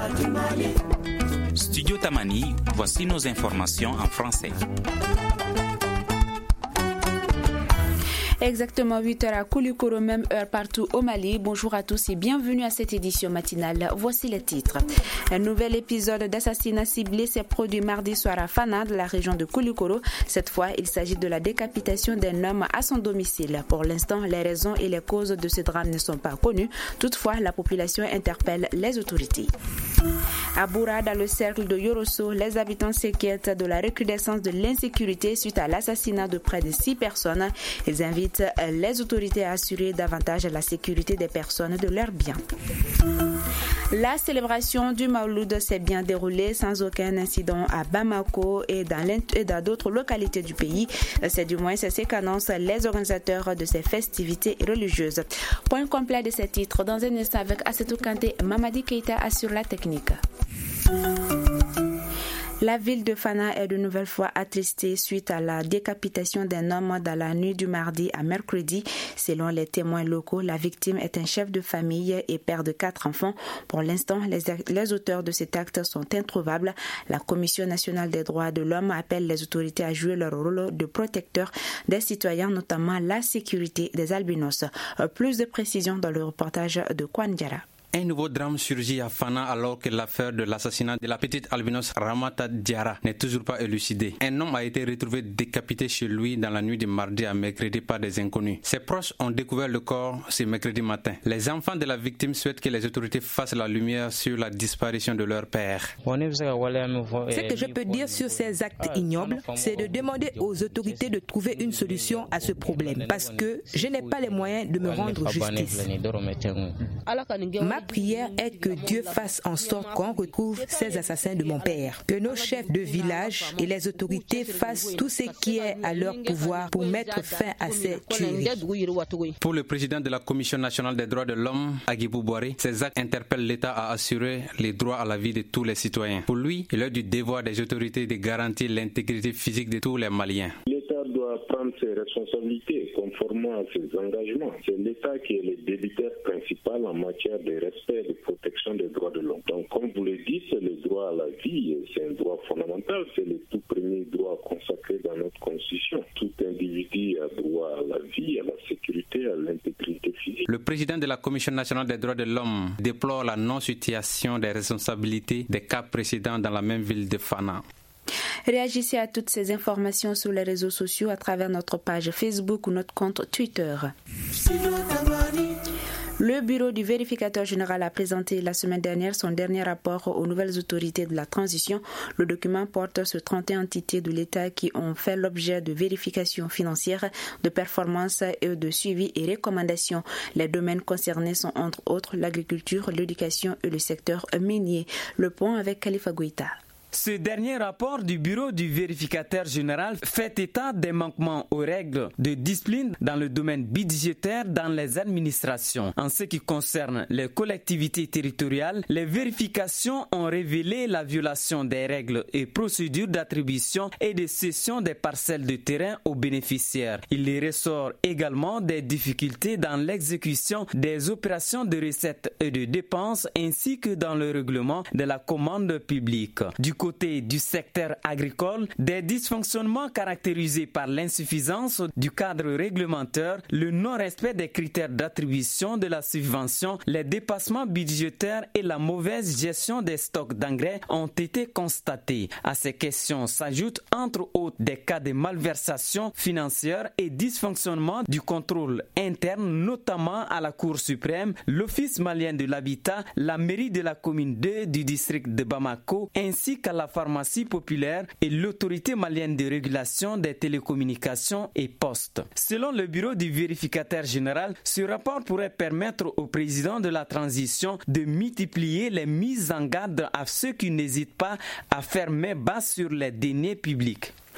Studio Tamani, voici nos informations en français. Exactement 8h à Koulikoro, même heure partout au Mali. Bonjour à tous et bienvenue à cette édition matinale. Voici les titres. Un nouvel épisode d'assassinat ciblé s'est produit mardi soir à Fana, de la région de Koulikoro. Cette fois, il s'agit de la décapitation d'un homme à son domicile. Pour l'instant, les raisons et les causes de ce drame ne sont pas connues. Toutefois, la population interpelle les autorités. À Boura, dans le cercle de Yorosso, les habitants s'inquiètent de la recrudescence de l'insécurité suite à l'assassinat de près de 6 personnes. Ils invitent les autorités à assurer davantage la sécurité des personnes et de leurs biens. La célébration du Mawlud s'est bien déroulée sans aucun incident à Bamako et dans d'autres localités du pays. C'est du moins ce qu'annoncent les organisateurs de ces festivités religieuses. Point complet de ces titres dans un instant avec Assetou Kanté. Mamadi Keita assure la technique. La ville de Fana est de nouvelle fois attristée suite à la décapitation d'un homme dans la nuit du mardi à mercredi. Selon les témoins locaux, la victime est un chef de famille et père de 4 enfants. Pour l'instant, les auteurs de cet acte sont introuvables. La Commission nationale des droits de l'homme appelle les autorités à jouer leur rôle de protecteur des citoyens, notamment la sécurité des albinos. Plus de précisions dans le reportage de Kwan Diara. Un nouveau drame surgit à Fana alors que l'affaire de l'assassinat de la petite albinos Ramata Diarra n'est toujours pas élucidée. Un homme a été retrouvé décapité chez lui dans la nuit de mardi à mercredi par des inconnus. Ses proches ont découvert le corps ce mercredi matin. Les enfants de la victime souhaitent que les autorités fassent la lumière sur la disparition de leur père. Ce que je peux dire sur ces actes ignobles, c'est de demander aux autorités de trouver une solution à ce problème parce que je n'ai pas les moyens de me rendre justice. Ma prière est que Dieu fasse en sorte qu'on retrouve ces assassins de mon père, que nos chefs de village et les autorités fassent tout ce qui est à leur pouvoir pour mettre fin à ces tueries. Pour le président de la Commission nationale des droits de l'homme, Agibou Boiré, ces actes interpellent l'État à assurer les droits à la vie de tous les citoyens. Pour lui, il est du devoir des autorités de garantir l'intégrité physique de tous les Maliens. L'État doit prendre ses responsabilités conformément à ses engagements. C'est l'État qui est le débiteur principal en matière de respect et de protection des droits de l'homme. Donc, comme vous le dites, le droit à la vie, c'est un droit fondamental. C'est le tout premier droit consacré dans notre Constitution. Tout individu a droit à la vie, à la sécurité, à l'intégrité physique. Le président de la Commission nationale des droits de l'homme déplore la non-situation des responsabilités des cas précédents dans la même ville de Fana. Réagissez à toutes ces informations sur les réseaux sociaux à travers notre page Facebook ou notre compte Twitter. Le bureau du vérificateur général a présenté la semaine dernière son dernier rapport aux nouvelles autorités de la transition. Le document porte sur 31 entités de l'État qui ont fait l'objet de vérifications financières, de performance et de suivi et recommandations. Les domaines concernés sont entre autres l'agriculture, l'éducation et le secteur minier. Le point avec Khalifa Goïta. Ce dernier rapport du bureau du vérificateur général fait état des manquements aux règles de discipline dans le domaine budgétaire dans les administrations. En ce qui concerne les collectivités territoriales, les vérifications ont révélé la violation des règles et procédures d'attribution et de cession des parcelles de terrain aux bénéficiaires. Il y ressort également des difficultés dans l'exécution des opérations de recettes et de dépenses ainsi que dans le règlement de la commande publique. Du côté du secteur agricole, des dysfonctionnements caractérisés par l'insuffisance du cadre réglementaire, le non-respect des critères d'attribution de la subvention, les dépassements budgétaires et la mauvaise gestion des stocks d'engrais ont été constatés. À ces questions s'ajoutent entre autres des cas de malversation financière et dysfonctionnement du contrôle interne, notamment à la Cour suprême, l'Office malien de l'habitat, la mairie de la commune 2 du district de Bamako, ainsi qu'à la pharmacie populaire et l'autorité malienne de régulation des télécommunications et postes. Selon le bureau du vérificateur général, ce rapport pourrait permettre au président de la transition de multiplier les mises en garde à ceux qui n'hésitent pas à faire main basse sur les deniers publics.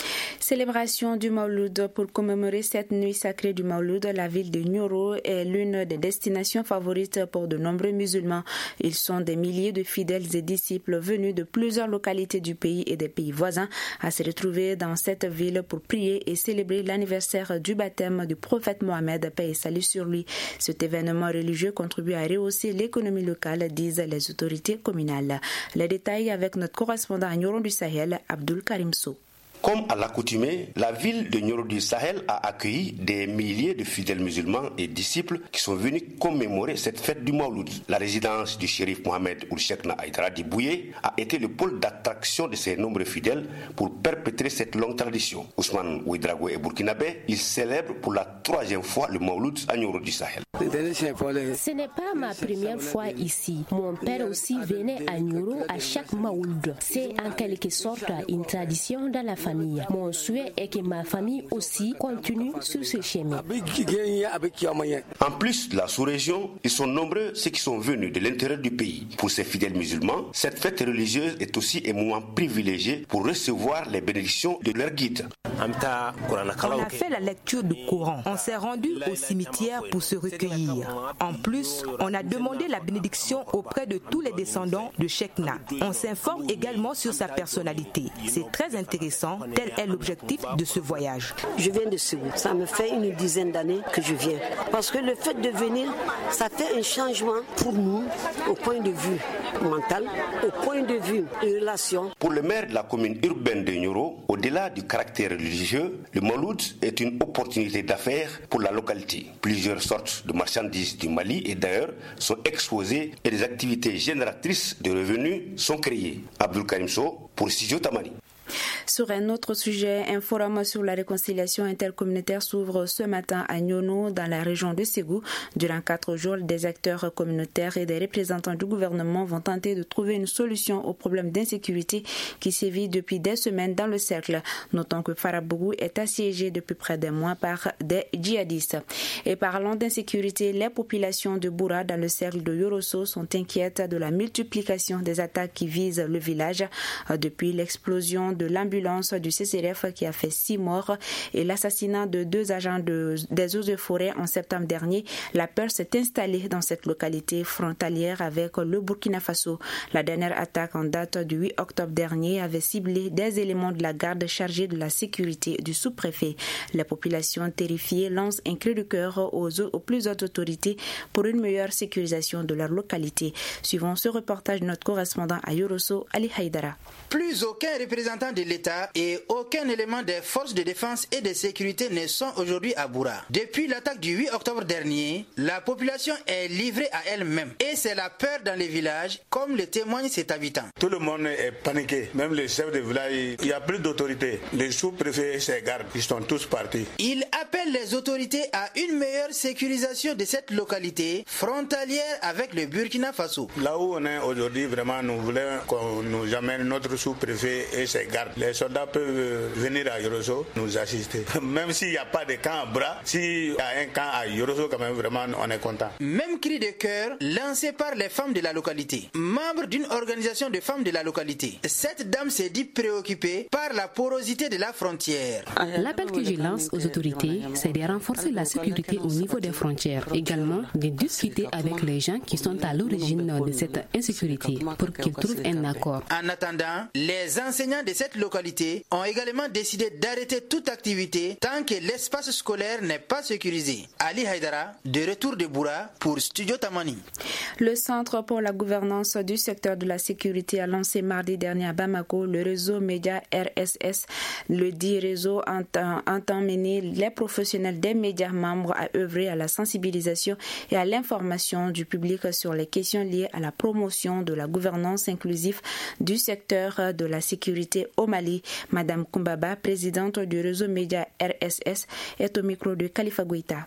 Célébration du Mawlud. Pour commémorer cette nuit sacrée du Mawlud, la ville de Nioro est l'une des destinations favorites pour de nombreux musulmans. Ils sont des milliers de fidèles et disciples venus de plusieurs localités du pays et des pays voisins à se retrouver dans cette ville pour prier et célébrer l'anniversaire du baptême du prophète Mohammed, paix et salut sur lui. Cet événement religieux contribue à rehausser l'économie locale, disent les autorités communales. Les détails avec notre correspondant à Nioro du Sahel, Abdul Karim Sow. Comme à l'accoutumée, la ville de Nioro du Sahel a accueilli des milliers de fidèles musulmans et disciples qui sont venus commémorer cette fête du Mawlud. La résidence du shérif Mohamed Ould Cheikhna Aïdara Dibouye a été le pôle d'attraction de ces nombreux fidèles pour perpétrer cette longue tradition. Ousmane Ouedraogo est burkinabé, il célèbre pour la 3e fois le Mawlud à Nioro du Sahel. Ce n'est pas ma première fois ici. Mon père aussi venait à Nioro à chaque Mawlud. C'est en quelque sorte une tradition dans la famille. Mon souhait est que ma famille aussi continue sur ce chemin. En plus de la sous-région, ils sont nombreux ceux qui sont venus de l'intérieur du pays. Pour ces fidèles musulmans, cette fête religieuse est aussi un moment privilégié pour recevoir les bénédictions de leur guide. On a fait la lecture du Coran. On s'est rendu au cimetière pour se recueillir. En plus, on a demandé la bénédiction auprès de tous les descendants de Cheikhna. On s'informe également sur sa personnalité. C'est très intéressant. Tel est l'objectif de ce voyage. Je viens de Ségou. Ça me fait une dizaine d'années que je viens. Parce que le fait de venir, ça fait un changement pour nous au point de vue mental, au point de vue relation. Pour le maire de la commune urbaine de Nioro, au-delà du caractère religieux, le Mawlud est une opportunité d'affaires pour la localité. Plusieurs sortes de marchandises du Mali et d'ailleurs sont exposées et des activités génératrices de revenus sont créées. Abdul Karim Sow pour Studio Tamani. Sur un autre sujet, un forum sur la réconciliation intercommunautaire s'ouvre ce matin à Nyono, dans la région de Ségou. Durant 4 jours, des acteurs communautaires et des représentants du gouvernement vont tenter de trouver une solution au problème d'insécurité qui sévit depuis des semaines dans le cercle. Notons que Farabougou est assiégé depuis près d'un mois par des djihadistes. Et parlant d'insécurité, les populations de Boura dans le cercle de Yorosso sont inquiètes de la multiplication des attaques qui visent le village depuis l'explosion de l'ambulance du CCRF qui a fait 6 morts et l'assassinat de 2 agents des eaux et forêts en septembre dernier. La peur s'est installée dans cette localité frontalière avec le Burkina Faso. La dernière attaque en date du 8 octobre dernier avait ciblé des éléments de la garde chargés de la sécurité du sous-préfet. La population terrifiée lance un cri de cœur aux plus hautes autorités pour une meilleure sécurisation de leur localité. Suivant ce reportage de notre correspondant à Yorosso, Ali Haïdara. Plus aucun représentant de l'État et aucun élément des forces de défense et de sécurité ne sont aujourd'hui à Boura. Depuis l'attaque du 8 octobre dernier, la population est livrée à elle-même et c'est la peur dans les villages, comme le témoigne cet habitant. Tout le monde est paniqué, même les chefs de village, il n'y a plus d'autorité. Les sous-préfets et ses gardes, ils sont tous partis. Il appelle les autorités à une meilleure sécurisation de cette localité frontalière avec le Burkina Faso. Là où on est aujourd'hui, vraiment, nous voulons qu'on nous amène notre sous-préfet et ses gardes. Les soldats peuvent venir à Yorosso nous assister. Même s'il n'y a pas de camp à Bras, s'il y a un camp à Yorosso, quand même, vraiment, on est content. Même cri de cœur lancé par les femmes de la localité. Membre d'une organisation de femmes de la localité, cette dame s'est dit préoccupée par la porosité de la frontière. L'appel que je lance aux autorités, c'est de renforcer la sécurité au niveau des frontières. Également, de discuter avec les gens qui sont à l'origine de cette insécurité pour qu'ils trouvent un accord. En attendant, les enseignants de cette localité ont également décidé d'arrêter toute activité tant que l'espace scolaire n'est pas sécurisé. Ali Haïdara, de retour de Boura pour Studio Tamani. Le Centre pour la gouvernance du secteur de la sécurité a lancé mardi dernier à Bamako le réseau média RSS. Le dit réseau entend mener les professionnels des médias membres à œuvrer à la sensibilisation et à l'information du public sur les questions liées à la promotion de la gouvernance inclusive du secteur de la sécurité au Mali. Madame Kumbaba, présidente du réseau média RSS, est au micro de Khalifa Goïta.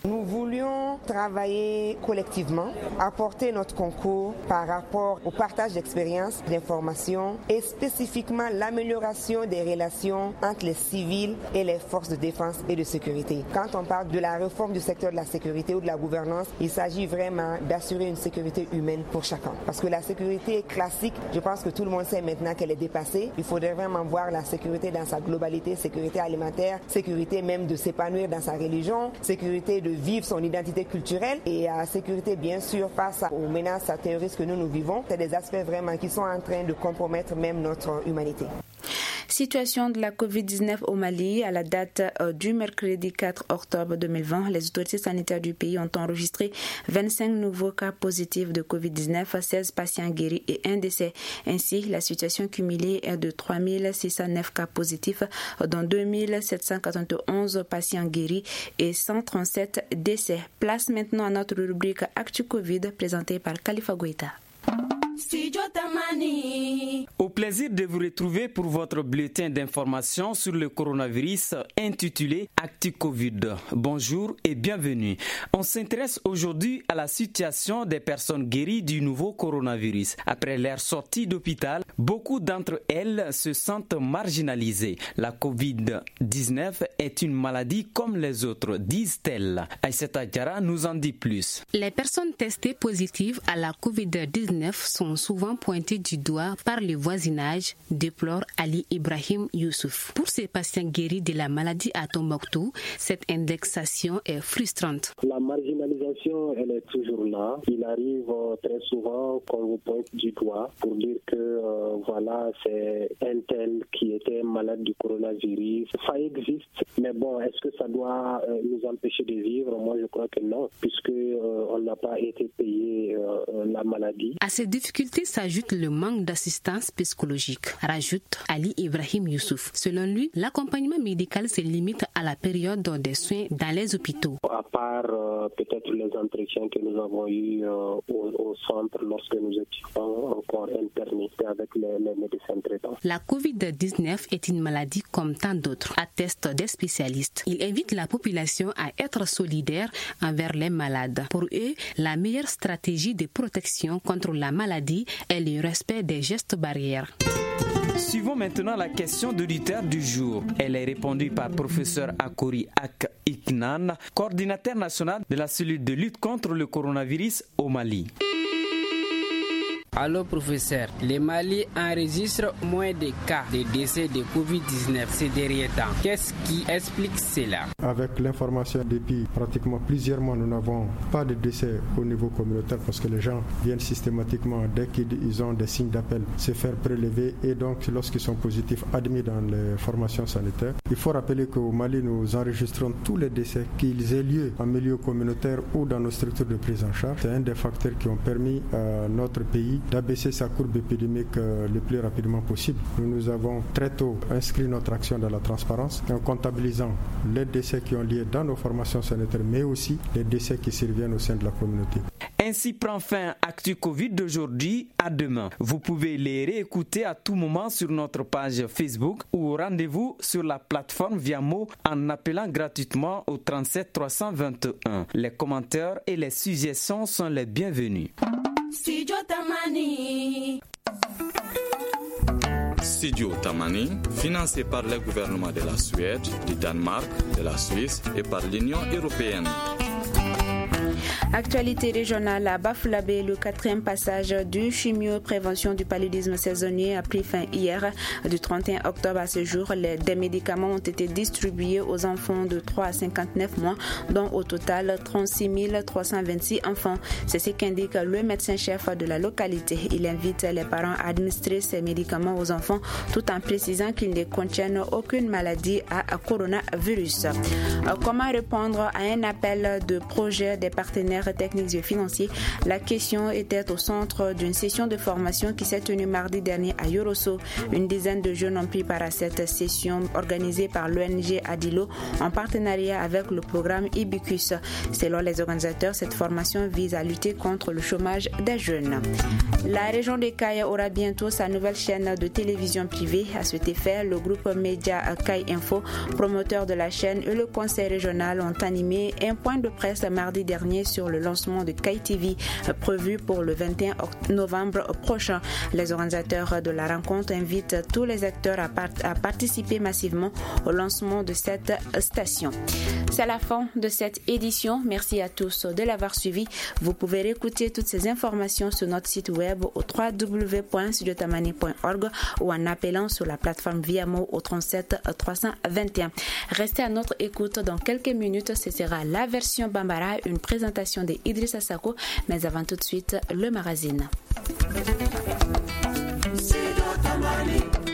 Nous voulions travailler collectivement, apporter notre concours par rapport au partage d'expériences, d'informations et spécifiquement l'amélioration des relations entre les civils et les forces de défense et de sécurité. Quand on parle de la réforme du secteur de la sécurité ou de la gouvernance, il s'agit vraiment d'assurer une sécurité humaine pour chacun. Parce que la sécurité classique, je pense que tout le monde sait maintenant qu'elle est dépassée. Il faudrait vraiment voir la sécurité dans sa globalité, sécurité alimentaire, sécurité même de s'épanouir dans sa religion, sécurité de vivre son identité culturelle et sécurité bien sûr face aux menaces terroristes que nous vivons. C'est des aspects vraiment qui sont en train de compromettre même notre humanité. Situation de la COVID-19 au Mali. À la date du mercredi 4 octobre 2020, les autorités sanitaires du pays ont enregistré 25 nouveaux cas positifs de COVID-19, 16 patients guéris et un décès. Ainsi, la situation cumulée est de 3609 cas positifs, dont 2791 patients guéris et 137 décès. Place maintenant à notre rubrique Actu Covid présentée par Khalifa Goïta. Au plaisir de vous retrouver pour votre bulletin d'information sur le coronavirus intitulé Actu Covid. Bonjour et bienvenue. On s'intéresse aujourd'hui à la situation des personnes guéries du nouveau coronavirus. Après leur sortie d'hôpital, beaucoup d'entre elles se sentent marginalisées. La COVID-19 est une maladie comme les autres, disent-elles. Aïssata Diarra nous en dit plus. Les personnes testées positives à la COVID-19 sont souvent pointés du doigt par le voisinage, déplore Ali Ibrahim Youssouf. Pour ces patients guéris de la maladie à Tombouctou, cette indexation est frustrante. La marginalisation, elle est toujours là. Il arrive très souvent qu'on vous pointe du doigt pour dire que voilà, c'est un tel qui était malade du coronavirus. Ça existe, mais bon, est-ce que ça doit nous empêcher de vivre? Moi, je crois que non, puisque on n'a pas été payé la maladie. À ces difficultés s'ajoute le manque d'assistance psychologique, rajoute Ali Ibrahim Youssouf. Selon lui, l'accompagnement médical se limite à la période des soins dans les hôpitaux. À part peut-être les entretiens que nous avons eus au centre lorsque nous étions encore internés avec les médecins traitants. La COVID-19 est une maladie comme tant d'autres, attestent des spécialistes. Il invite la population à être solidaire envers les malades. Pour eux, la meilleure stratégie de protection contre la maladie est le respect des gestes barrières. Suivons maintenant la question d'auditeur du jour. Elle est répondue par professeur Akori Ak Iknan, coordinateur national de la cellule de lutte contre le coronavirus au Mali. Allô professeur, le Mali enregistre moins de cas de décès de Covid-19 ces derniers temps. Qu'est-ce qui explique cela? Avec l'information depuis pratiquement plusieurs mois, nous n'avons pas de décès au niveau communautaire parce que les gens viennent systématiquement, dès qu'ils ont des signes d'appel, se faire prélever et donc lorsqu'ils sont positifs, admis dans les formations sanitaires. Il faut rappeler qu'au Mali, nous enregistrons tous les décès, qu'ils aient lieu en milieu communautaire ou dans nos structures de prise en charge. C'est un des facteurs qui ont permis à notre pays d'abaisser sa courbe épidémique le plus rapidement possible. Nous avons très tôt inscrit notre action dans la transparence en comptabilisant les décès qui ont lieu dans nos formations sanitaires, mais aussi les décès qui surviennent au sein de la communauté. Ainsi prend fin Actu Covid d'aujourd'hui. À demain. Vous pouvez les réécouter à tout moment sur notre page Facebook ou rendez-vous sur la plateforme Viamo en appelant gratuitement au 37 321. Les commentaires et les suggestions sont les bienvenus. Studio Tamani, financé par le gouvernement de la Suède, du Danemark, de la Suisse et par l'Union européenne. Actualité régionale à Bafoussam, le 4e passage du chimio-prévention du paludisme saisonnier a pris fin hier. Du 31 octobre à ce jour, des médicaments ont été distribués aux enfants de 3 à 59 mois, dont au total 36 326 enfants. C'est ce qu'indique le médecin-chef de la localité. Il invite les parents à administrer ces médicaments aux enfants tout en précisant qu'ils ne contiennent aucune maladie à coronavirus. Comment répondre à un appel de projet des partenaires partenaires techniques et financiers. La question était au centre d'une session de formation qui s'est tenue mardi dernier à Yorosso. Une dizaine de jeunes ont pris part à cette session organisée par l'ONG Adilo en partenariat avec le programme Ibicus. Selon les organisateurs, cette formation vise à lutter contre le chômage des jeunes. La région de Kayes aura bientôt sa nouvelle chaîne de télévision privée. À cet effet, le groupe média Kayes Info, promoteur de la chaîne, et le conseil régional ont animé un point de presse mardi dernier sur le lancement de Kayes TV prévu pour le 21 novembre prochain. Les organisateurs de la rencontre invitent tous les acteurs à participer massivement au lancement de cette station. C'est la fin de cette édition. Merci à tous de l'avoir suivi. Vous pouvez réécouter toutes ces informations sur notre site web au www.studiotamani.org ou en appelant sur la plateforme Viamo au 37 321. Restez à notre écoute. Dans quelques minutes, ce sera la version Bambara, une présentation de Idrissa Sako. Mais avant tout de suite, le magazine.